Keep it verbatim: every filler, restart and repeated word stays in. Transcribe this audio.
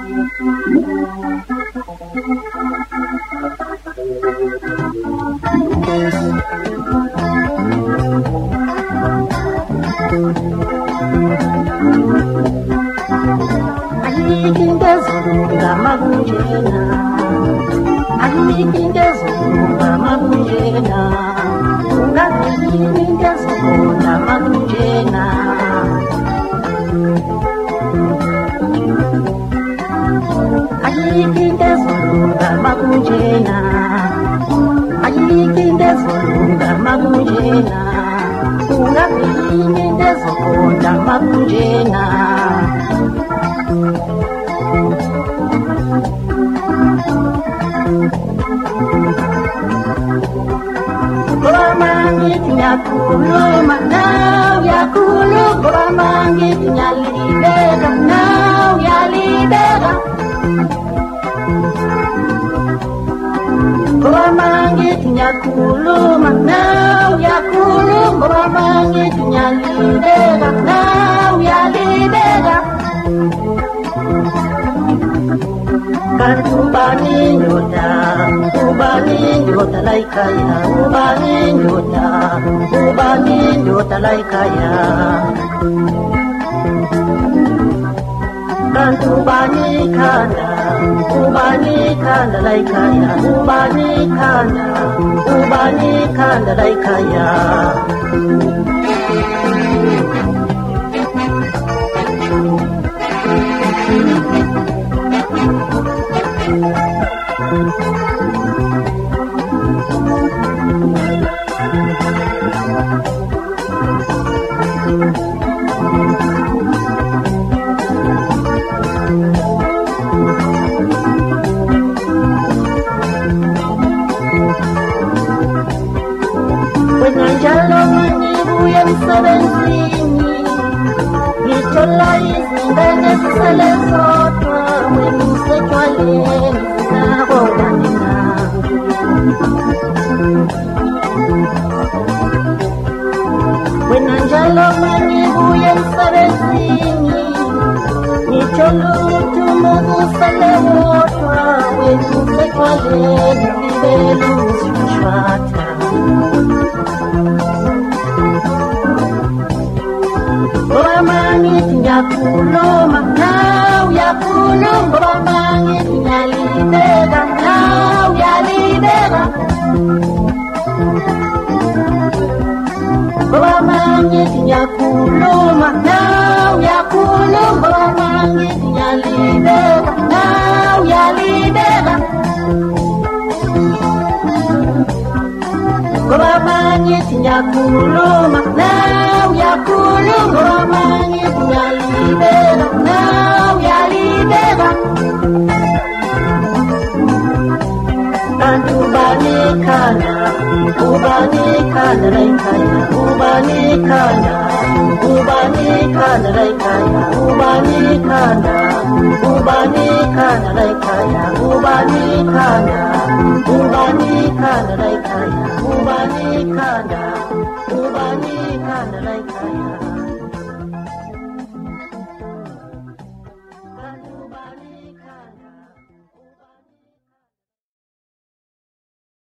Ngezulunga makunjena Ayiki ngezulunga makunjena Ungabili ngezulunga makunjena Ayiki ngezulunga makunjena Ayiki ngezulunga makunjena Ungabili ngezulunga makunjena Mangit nyakuluma now yakulu Bora mangit nyalibega now yalibega Bora mangit nyakuluma now yakulu Bora mangit nyalibega now yalibega Ubani nyota, ubani nyota laikaya, ubani nyota, ubani nyota laikaya. Kantu ubani kanda, ubani kanda laikaya, ubani kanda, ubani kanda laikaya. Wenanjalo manibu ya msabenzini Nitola izindane sisale sotwa Wenuse chwale na hodanina Wenanjalo manibu ya msabenzini Nitola tumugu sale wotwa Wenuse chwale nibelu sishwata Bora mangit nyakuluma now yakulum Bora mangit nyalibega now yalibega Bora mangit nyakuluma now yakulum Bora mangit nyalibega now yalibega Bora mangit nyakuluma now yakulum Bora mangit nyalibega now yalibega Kantu ubani kana ubani kana laikaya ubani kana ubani kana laikaya ubani kana ubani kana laikaya ubani kana ubani kana laikaya ubani kana ubani kana laikaya